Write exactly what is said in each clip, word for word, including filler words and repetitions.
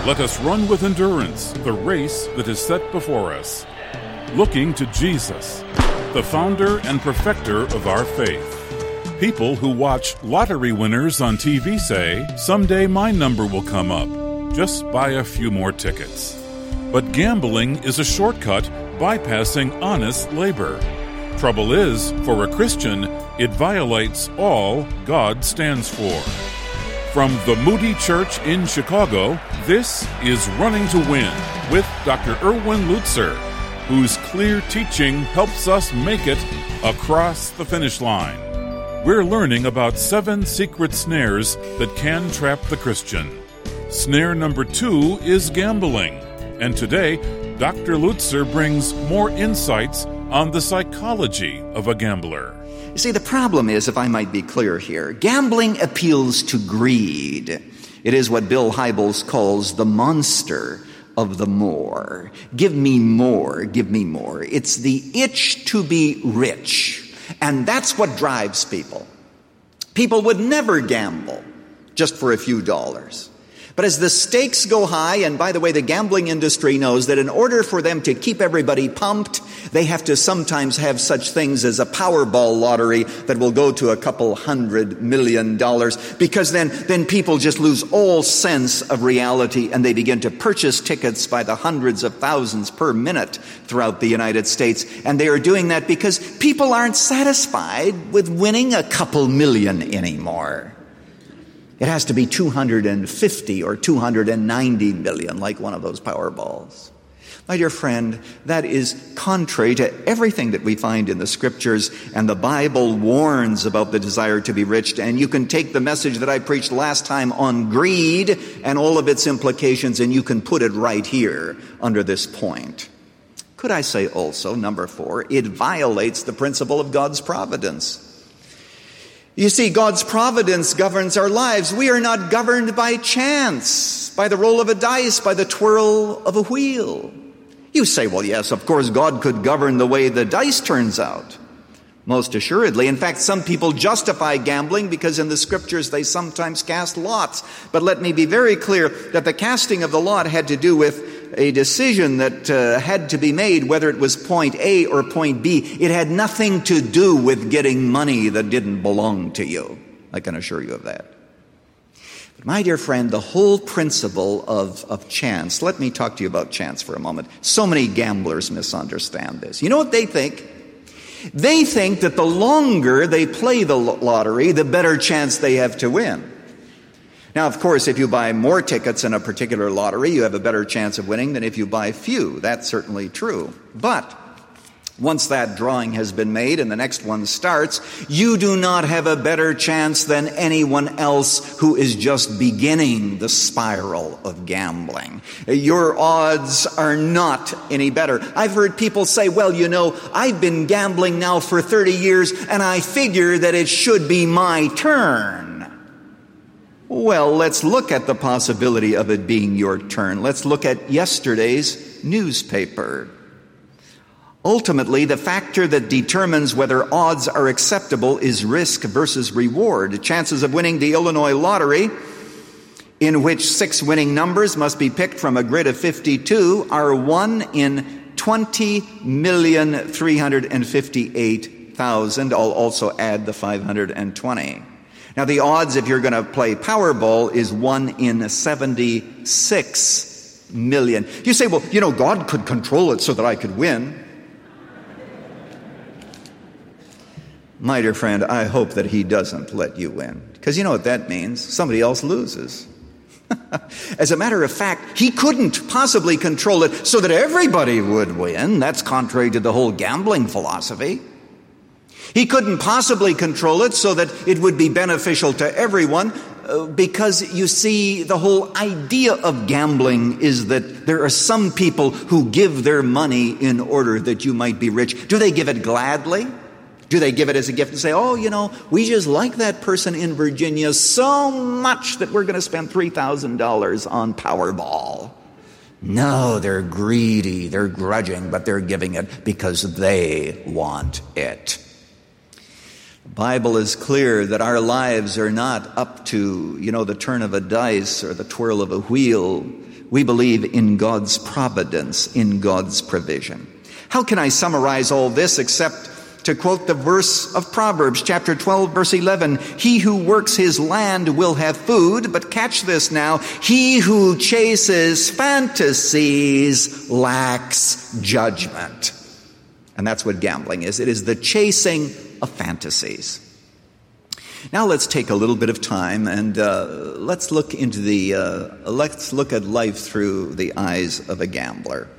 Let us run with endurance the race that is set before us, looking to Jesus, the founder and perfecter of our faith. People who watch lottery winners on T V say, someday my number will come up. Just buy a few more tickets. But gambling is a shortcut bypassing honest labor. Trouble is, for a Christian, it violates all God stands for. From the Moody Church in Chicago, this is Running to Win with Doctor Erwin Lutzer, whose clear teaching helps us make it across the finish line. We're learning about seven secret snares that can trap the Christian. Snare number two is gambling. And today, Doctor Lutzer brings more insights on the psychology of a gambler. You see, the problem is, if I might be clear here, gambling appeals to greed. It is what Bill Hybels calls the monster of the more. Give me more, give me more. It's the itch to be rich. And that's what drives people. People would never gamble just for a few dollars. But as the stakes go high, and by the way, the gambling industry knows that in order for them to keep everybody pumped, they have to sometimes have such things as a Powerball lottery that will go to a couple hundred million dollars, because then, then people just lose all sense of reality and they begin to purchase tickets by the hundreds of thousands per minute throughout the United States. And they are doing that because people aren't satisfied with winning a couple million anymore. It has to be two hundred fifty or two hundred ninety million, like one of those Powerballs. My dear friend, that is contrary to everything that we find in the Scriptures, and the Bible warns about the desire to be rich. And you can take the message that I preached last time on greed and all of its implications, and you can put it right here under this point. Could I say also, number four, it violates the principle of God's providence. You see, God's providence governs our lives. We are not governed by chance, by the roll of a dice, by the twirl of a wheel. You say, well, yes, of course, God could govern the way the dice turns out. Most assuredly. In fact, some people justify gambling because in the Scriptures they sometimes cast lots. But let me be very clear that the casting of the lot had to do with a decision that uh, had to be made, whether it was point A or point B. It had nothing to do with getting money that didn't belong to you. I can assure you of that. But my dear friend, the whole principle of, of chance, let me talk to you about chance for a moment. So many gamblers misunderstand this. You know what they think? They think that the longer they play the lottery, the better chance they have to win. Now, of course, if you buy more tickets in a particular lottery, you have a better chance of winning than if you buy few. That's certainly true. But once that drawing has been made and the next one starts, you do not have a better chance than anyone else who is just beginning the spiral of gambling. Your odds are not any better. I've heard people say, well, you know, I've been gambling now for thirty years and I figure that it should be my turn. Well, let's look at the possibility of it being your turn. Let's look at yesterday's newspaper. Ultimately, the factor that determines whether odds are acceptable is risk versus reward. The chances of winning the Illinois lottery, in which six winning numbers must be picked from a grid of fifty-two, are one in twenty million three hundred fifty-eight thousand. I'll also add the five hundred twenty. Now, the odds, if you're going to play Powerball, is one in seventy-six million. You say, well, you know, God could control it so that I could win. My dear friend, I hope that He doesn't let you win. Because you know what that means? Somebody else loses. As a matter of fact, He couldn't possibly control it so that everybody would win. That's contrary to the whole gambling philosophy. He couldn't possibly control it so that it would be beneficial to everyone, uh, because, you see, the whole idea of gambling is that there are some people who give their money in order that you might be rich. Do they give it gladly? Do they give it as a gift and say, oh, you know, we just like that person in Virginia so much that we're going to spend three thousand dollars on Powerball? No, they're greedy, they're grudging, but they're giving it because they want it. The Bible is clear that our lives are not up to, you know, the turn of a dice or the twirl of a wheel. We believe in God's providence, in God's provision. How can I summarize all this except to quote the verse of Proverbs, chapter twelve, verse eleven, "He who works his land will have food," but catch this now, "he who chases fantasies lacks judgment." And that's what gambling is. It is the chasing of fantasies. Now let's take a little bit of time and uh, let's look into the, uh, let's look at life through the eyes of a gambler.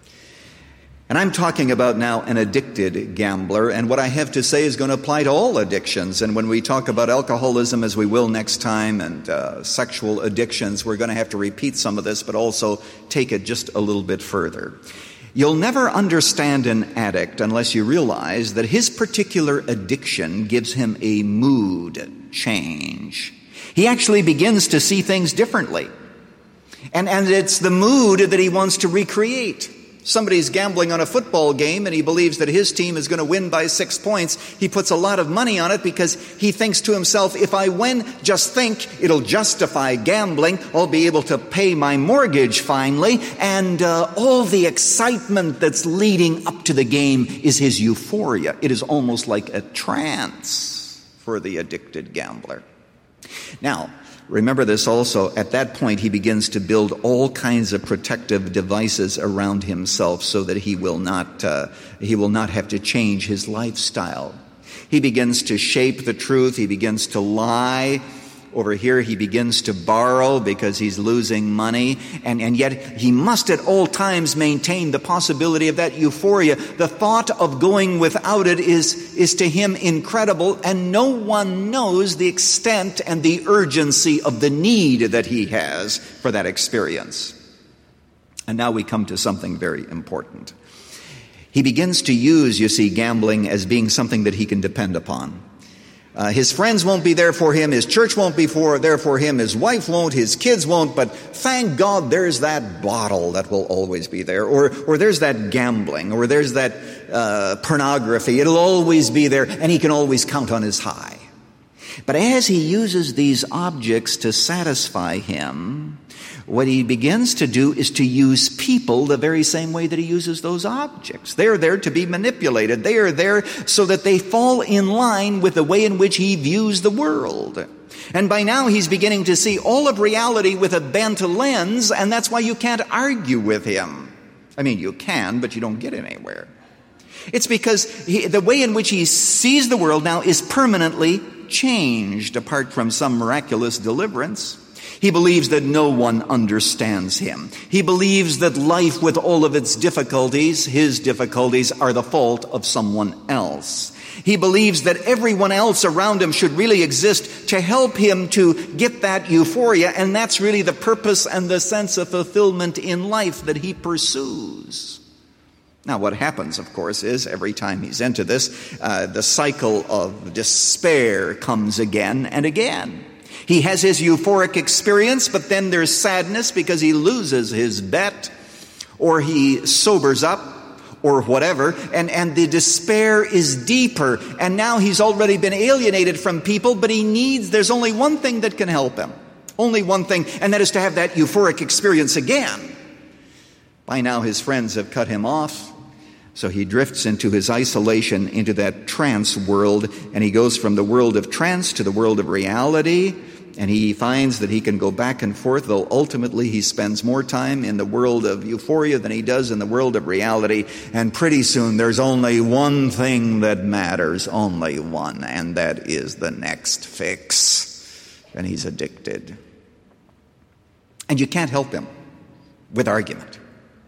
And I'm talking about now an addicted gambler, and what I have to say is going to apply to all addictions. And when we talk about alcoholism, as we will next time, and uh, sexual addictions, we're going to have to repeat some of this, but also take it just a little bit further. You'll never understand an addict unless you realize that his particular addiction gives him a mood change. He actually begins to see things differently. And, and it's the mood that he wants to recreate. Somebody's gambling on a football game and he believes that his team is going to win by six points. He puts a lot of money on it because he thinks to himself, if I win, just think, it'll justify gambling. I'll be able to pay my mortgage finally. And uh, all the excitement that's leading up to the game is his euphoria. It is almost like a trance for the addicted gambler. Now, remember this also, at that point he begins to build all kinds of protective devices around himself so that he will not uh, he will not have to change his lifestyle. He begins to shape the truth, he begins to lie. Over here he begins to borrow because he's losing money, and, and yet he must at all times maintain the possibility of that euphoria. The thought of going without it is, is to him incredible, and no one knows the extent and the urgency of the need that he has for that experience. And now we come to something very important. He begins to use, you see, gambling as being something that he can depend upon. Uh, his friends won't be there for him, his church won't be for, there for him, his wife won't, his kids won't, but thank God there's that bottle that will always be there, or or there's that gambling, or there's that uh, pornography. It'll always be there, and he can always count on his high. But as he uses these objects to satisfy him, what he begins to do is to use people the very same way that he uses those objects. They are there to be manipulated. They are there so that they fall in line with the way in which he views the world. And by now he's beginning to see all of reality with a bent lens, and that's why you can't argue with him. I mean, you can, but you don't get anywhere. It's because he, the way in which he sees the world now is permanently changed, apart from some miraculous deliverance. He believes that no one understands him. He believes that life, with all of its difficulties, his difficulties, are the fault of someone else. He believes that everyone else around him should really exist to help him to get that euphoria, and that's really the purpose and the sense of fulfillment in life that he pursues. Now, what happens, of course, is every time he's into this, uh, the cycle of despair comes again and again. He has his euphoric experience, but then there's sadness because he loses his bet, or he sobers up, or whatever, and, and the despair is deeper. And now he's already been alienated from people, but he needs, there's only one thing that can help him. Only one thing, and that is to have that euphoric experience again. By now his friends have cut him off, so he drifts into his isolation, into that trance world, and he goes from the world of trance to the world of reality. And he finds that he can go back and forth, though ultimately he spends more time in the world of euphoria than he does in the world of reality. And pretty soon there's only one thing that matters, only one, and that is the next fix. And he's addicted. And you can't help him with argument.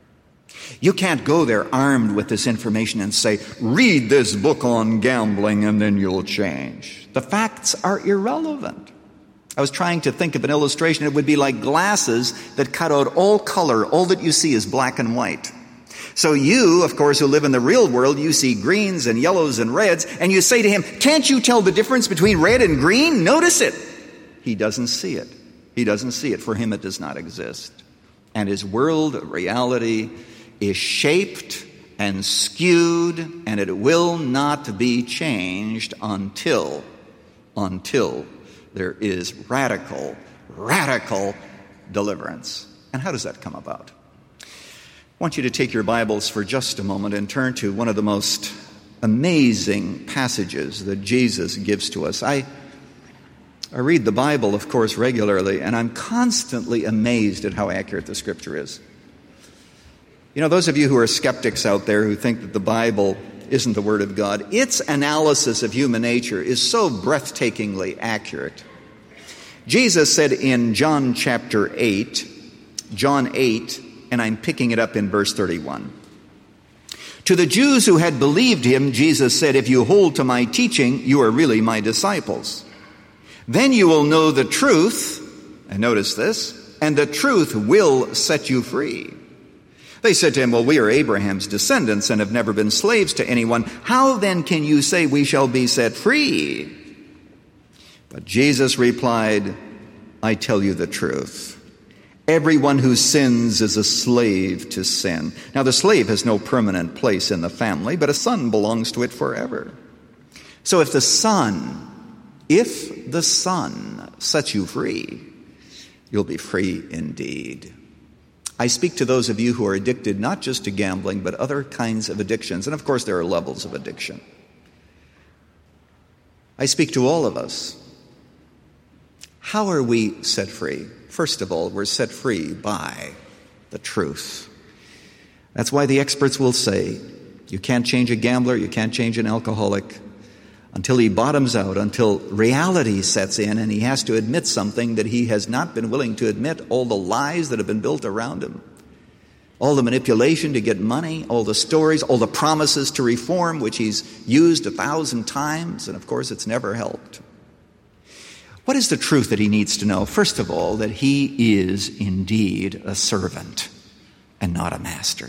You can't go there armed with this information and say, read this book on gambling and then you'll change. The facts are irrelevant. I was trying to think of an illustration. It would be like glasses that cut out all color. All that you see is black and white. So you, of course, who live in the real world, you see greens and yellows and reds, and you say to him, can't you tell the difference between red and green? Notice it. He doesn't see it. He doesn't see it. For him, it does not exist. And his world of reality is shaped and skewed, and it will not be changed until, until there is radical, radical deliverance. And how does that come about? I want you to take your Bibles for just a moment and turn to one of the most amazing passages that Jesus gives to us. I, I read the Bible, of course, regularly, and I'm constantly amazed at how accurate the Scripture is. You know, those of you who are skeptics out there who think that the Bible isn't the Word of God, its analysis of human nature is so breathtakingly accurate. Jesus said in John chapter eight, John eight, and I'm picking it up in verse thirty-one. To the Jews who had believed him, Jesus said, if you hold to my teaching, you are really my disciples. Then you will know the truth, and notice this, and the truth will set you free. They said to him, well, we are Abraham's descendants and have never been slaves to anyone. How then can you say we shall be set free? But Jesus replied, I tell you the truth. Everyone who sins is a slave to sin. Now, the slave has no permanent place in the family, but a son belongs to it forever. So if the son, if the son sets you free, you'll be free indeed. I speak to those of you who are addicted not just to gambling, but other kinds of addictions. And of course, there are levels of addiction. I speak to all of us. How are we set free? First of all, we're set free by the truth. That's why the experts will say, you can't change a gambler, you can't change an alcoholic until he bottoms out, until reality sets in and he has to admit something that he has not been willing to admit, all the lies that have been built around him, all the manipulation to get money, all the stories, all the promises to reform, which he's used a thousand times, and of course it's never helped. What is the truth that he needs to know? First of all, that he is indeed a servant and not a master.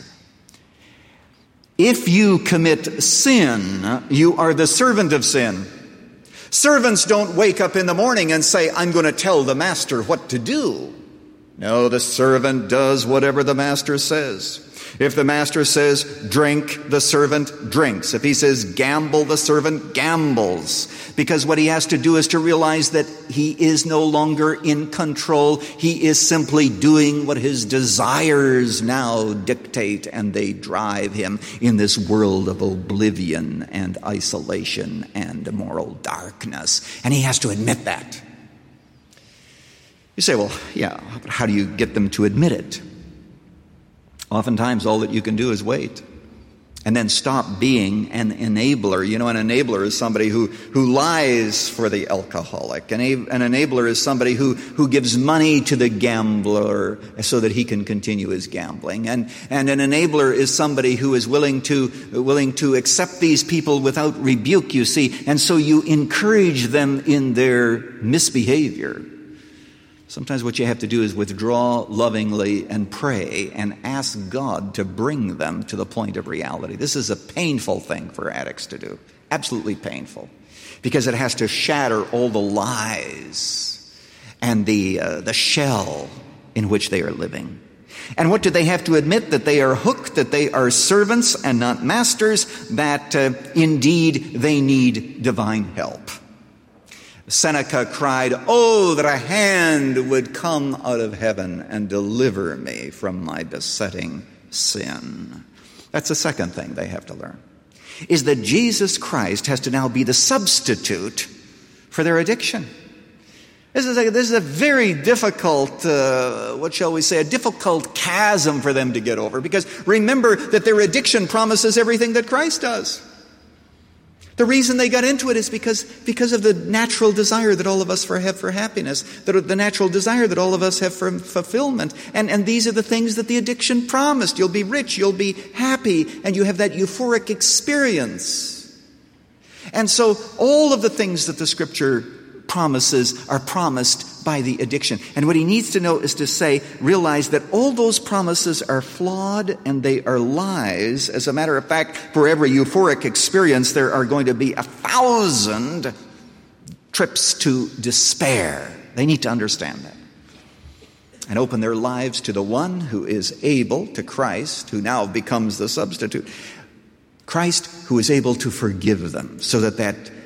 If you commit sin, you are the servant of sin. Servants don't wake up in the morning and say, I'm going to tell the master what to do. No, the servant does whatever the master says. If the master says drink, the servant drinks. If he says gamble, the servant gambles. Because what he has to do is to realize that he is no longer in control. He is simply doing what his desires now dictate, and they drive him in this world of oblivion and isolation and moral darkness. And he has to admit that. You say, well, yeah, but how do you get them to admit it? Oftentimes, all that you can do is wait and then stop being an enabler. You know, an enabler is somebody who, who lies for the alcoholic. An, an enabler is somebody who, who gives money to the gambler so that he can continue his gambling. And, and an enabler is somebody who is willing to, willing to accept these people without rebuke, you see. And so you encourage them in their misbehavior. Sometimes what you have to do is withdraw lovingly and pray and ask God to bring them to the point of reality. This is a painful thing for addicts to do. Absolutely painful. Because it has to shatter all the lies and the, uh, the shell in which they are living. And what do they have to admit? That they are hooked, that they are servants and not masters, that uh, indeed they need divine help. Seneca cried, oh, that a hand would come out of heaven and deliver me from my besetting sin. That's the second thing they have to learn, is that Jesus Christ has to now be the substitute for their addiction. This is a, this is a very difficult, uh, what shall we say, a difficult chasm for them to get over, because remember that their addiction promises everything that Christ does. The reason they got into it is because, because of the natural desire that all of us for have for happiness, the, the natural desire that all of us have for fulfillment. And, and these are the things that the addiction promised. You'll be rich, you'll be happy, and you have that euphoric experience. And so all of the things that the Scripture promises are promised by the addiction. And what he needs to know is to say, realize that all those promises are flawed and they are lies. As a matter of fact, for every euphoric experience, there are going to be a thousand trips to despair. They need to understand that and open their lives to the one who is able, to Christ, who now becomes the substitute. Christ, who is able to forgive them, so that that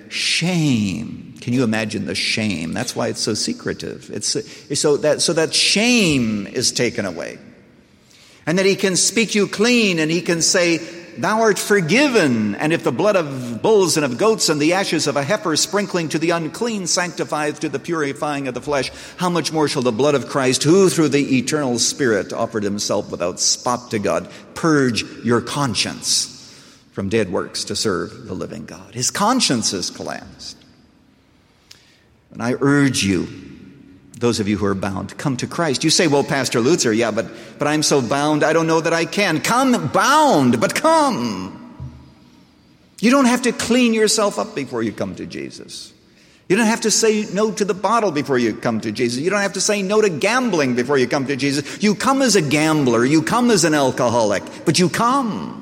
shame. Can you imagine the shame? That's why it's so secretive. It's so that so that shame is taken away. And that he can speak you clean, and he can say, thou art forgiven. And if the blood of bulls and of goats and the ashes of a heifer sprinkling to the unclean sanctifieth to the purifying of the flesh, how much more shall the blood of Christ, who through the eternal Spirit offered himself without spot to God, purge your conscience from dead works to serve the living God. His conscience is cleansed. And I urge you, those of you who are bound, come to Christ. You say, well, Pastor Lutzer, yeah, but, but I'm so bound, I don't know that I can. Come bound, but come. You don't have to clean yourself up before you come to Jesus. You don't have to say no to the bottle before you come to Jesus. You don't have to say no to gambling before you come to Jesus. You come as a gambler. You come as an alcoholic, but you come.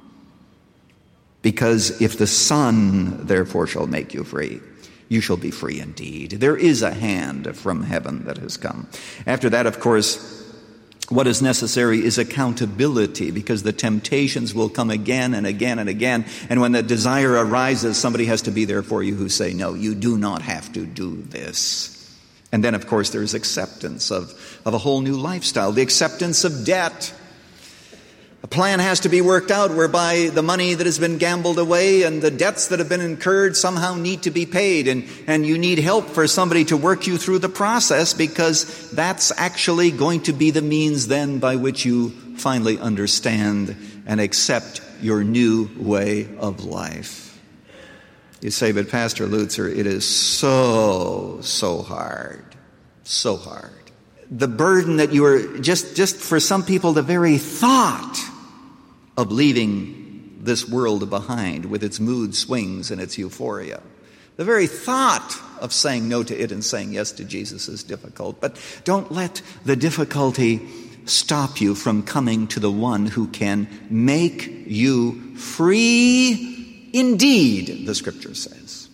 Because if the Son, therefore, shall make you free, you shall be free indeed. There is a hand from heaven that has come. After that, of course, what is necessary is accountability, because the temptations will come again and again and again. And when the desire arises, somebody has to be there for you who say, no, you do not have to do this. And then, of course, there's acceptance of, of a whole new lifestyle, the acceptance of debt. A plan has to be worked out whereby the money that has been gambled away and the debts that have been incurred somehow need to be paid. And, and you need help for somebody to work you through the process, because that's actually going to be the means then by which you finally understand and accept your new way of life. You say, but Pastor Lutzer, it is so, so hard, so hard. The burden that you are, just, just for some people, the very thought of leaving this world behind with its mood swings and its euphoria. The very thought of saying no to it and saying yes to Jesus is difficult. But don't let the difficulty stop you from coming to the one who can make you free indeed, the Scripture says.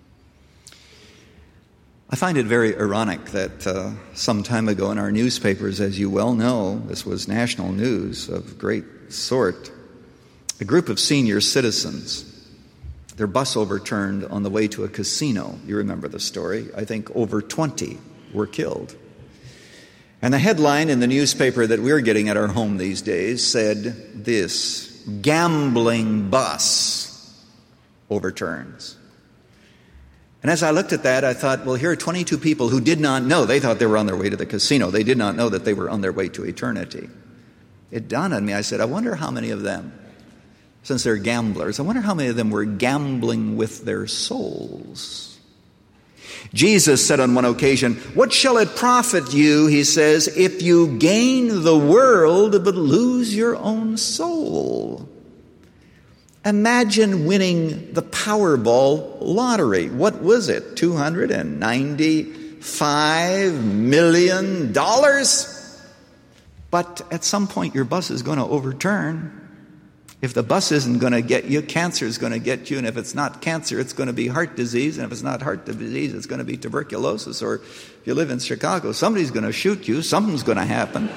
I find it very ironic that uh, some time ago in our newspapers, as you well know, this was national news of great sort, a group of senior citizens, their bus overturned on the way to a casino. You remember the story. I think over twenty were killed. And the headline in the newspaper that we're getting at our home these days said this: gambling bus overturns. And as I looked at that, I thought, well, here are twenty-two people who did not know. They thought they were on their way to the casino. They did not know that they were on their way to eternity. It dawned on me. I said, I wonder how many of them, since they're gamblers, I wonder how many of them were gambling with their souls. Jesus said on one occasion, what shall it profit you, he says, if you gain the world but lose your own soul? Imagine winning the Powerball lottery. What was it? two hundred ninety-five million dollars? But at some point your bus is going to overturn. If the bus isn't going to get you, cancer is going to get you. And if it's not cancer, it's going to be heart disease. And if it's not heart disease, it's going to be tuberculosis. Or if you live in Chicago, somebody's going to shoot you. Something's going to happen.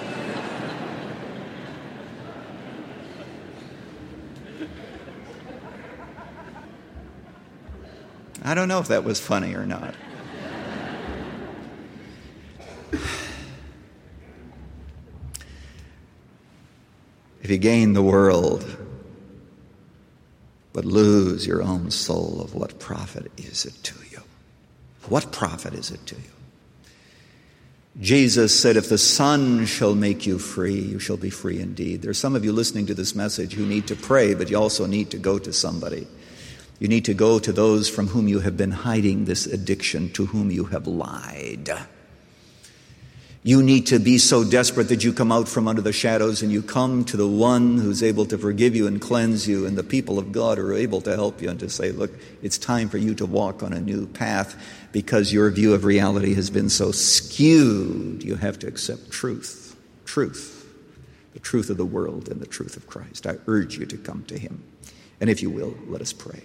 I don't know if that was funny or not. If you gain the world but lose your own soul, of what profit is it to you? What profit is it to you? Jesus said, if the Son shall make you free, you shall be free indeed. There are some of you listening to this message who need to pray, but you also need to go to somebody. You need to go to those from whom you have been hiding this addiction, to whom you have lied. You need to be so desperate that you come out from under the shadows and you come to the one who's able to forgive you and cleanse you, and the people of God are able to help you and to say, look, it's time for you to walk on a new path, because your view of reality has been so skewed. You have to accept truth, truth, the truth of the world and the truth of Christ. I urge you to come to him. And if you will, let us pray.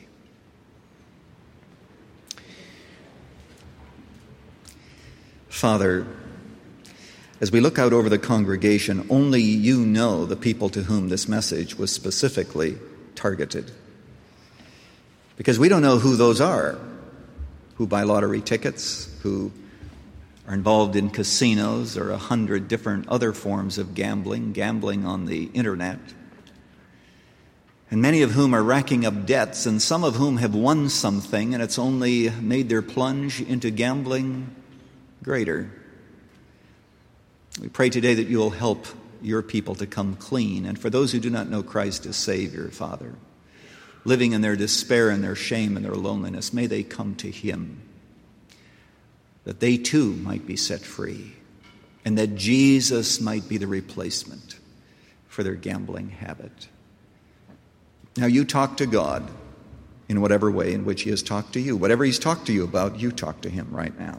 Father, as we look out over the congregation, only you know the people to whom this message was specifically targeted. Because we don't know who those are. who buy lottery tickets, who are involved in casinos or a hundred different other forms of gambling, gambling on the internet, and many of whom are racking up debts, and some of whom have won something, and it's only made their plunge into gambling greater. We pray today that you will help your people to come clean, and for those who do not know Christ as Savior, Father, living in their despair and their shame and their loneliness, may they come to Him, that they too might be set free, and that Jesus might be the replacement for their gambling habit. Now you talk to God in whatever way in which He has talked to you. Whatever He's talked to you about, you talk to Him right now.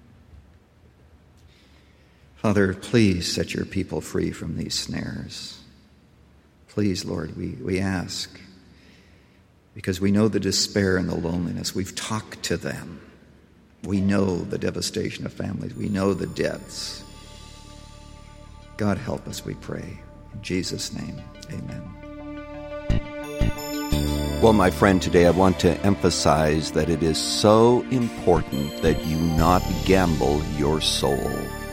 Father, please set your people free from these snares. Please, Lord, we, we ask, because we know the despair and the loneliness. We've talked to them. We know the devastation of families. We know the deaths. God, help us, we pray. In Jesus' name, amen. Well, my friend, today I want to emphasize that it is so important that you not gamble your soul.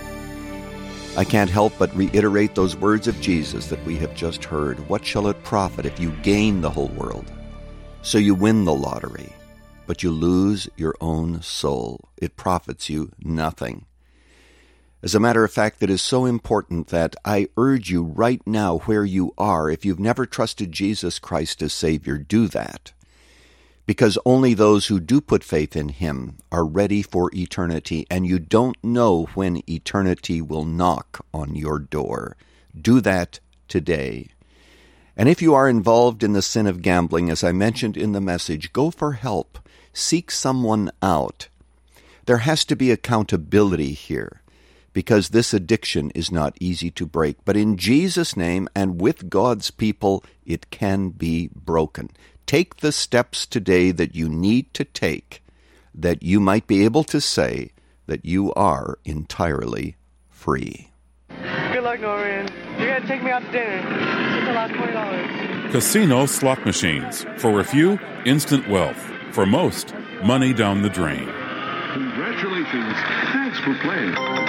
I can't help but reiterate those words of Jesus that we have just heard. What shall it profit if you gain the whole world? So you win the lottery, but you lose your own soul. It profits you nothing. As a matter of fact, that is so important that I urge you right now where you are, if you've never trusted Jesus Christ as Savior, do that. Because only those who do put faith in Him are ready for eternity, and you don't know when eternity will knock on your door. Do that today. And if you are involved in the sin of gambling, as I mentioned in the message, go for help. Seek someone out. There has to be accountability here, because this addiction is not easy to break. But in Jesus' name and with God's people, it can be broken. Take the steps today that you need to take, that you might be able to say that you are entirely free. Good luck, Norman. You're going to take me out to dinner. It's the last twenty dollars. Casino slot machines. For a few, instant wealth. For most, money down the drain. Congratulations. Thanks for playing.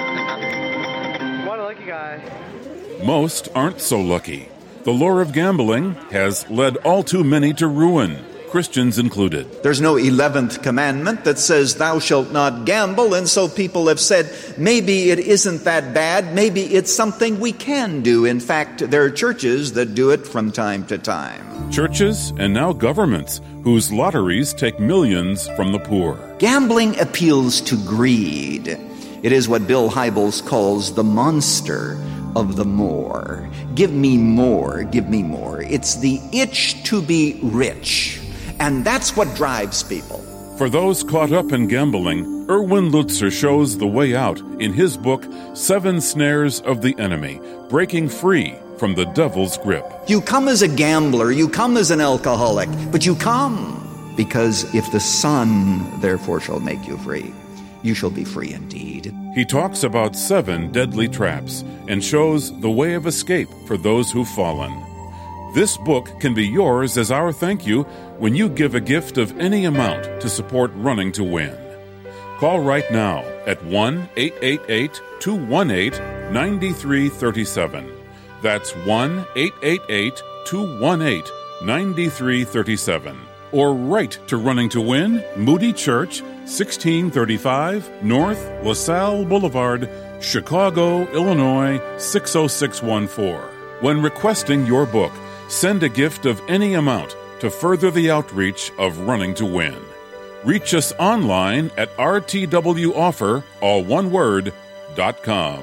What a lucky guy. Most aren't so lucky. The lure of gambling has led all too many to ruin, Christians included. There's no eleventh commandment that says thou shalt not gamble, and so people have said maybe it isn't that bad, maybe it's something we can do. In fact, there are churches that do it from time to time. Churches and now governments whose lotteries take millions from the poor. Gambling appeals to greed. It is what Bill Hybels calls the monster of the more. Give me more, give me more. It's the itch to be rich. And that's what drives people. For those caught up in gambling, Erwin Lutzer shows the way out in his book, Seven Snares of the Enemy, Breaking Free from the Devil's Grip. You come as a gambler, you come as an alcoholic, but you come because if the Son therefore shall make you free, you shall be free indeed. He talks about seven deadly traps and shows the way of escape for those who've fallen. This book can be yours as our thank you when you give a gift of any amount to support Running to Win. Call right now at one eight eight eight, two one eight, nine three three seven. That's one eight eight eight, two one eight, nine three three seven. Or write to Running to Win, Moody Church, sixteen thirty-five North LaSalle Boulevard, Chicago, Illinois, six oh six one four. When requesting your book, send a gift of any amount to further the outreach of Running to Win. Reach us online at r t w offer, all one word, dot com.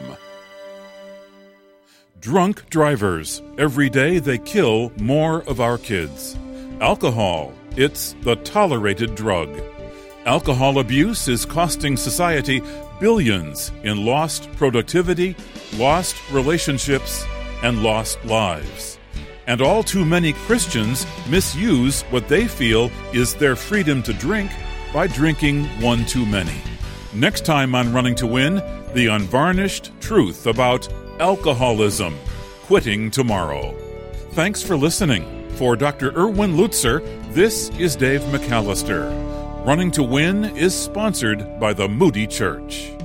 Drunk drivers. Every day they kill more of our kids. Alcohol. It's the tolerated drug. Alcohol abuse is costing society billions in lost productivity, lost relationships, and lost lives. And all too many Christians misuse what they feel is their freedom to drink by drinking one too many. Next time on Running to Win, the unvarnished truth about alcoholism, quitting tomorrow. Thanks for listening. For Doctor Erwin Lutzer, this is Dave McAllister. Running to Win is sponsored by the Moody Church.